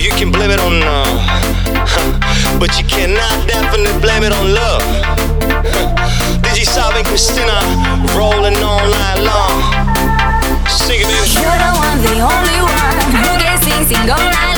you can blame it on but you cannot definitely blame it on love. DJ Salve and Christina rolling all night long. Sing it, baby. You're the one, the only one who can sing all night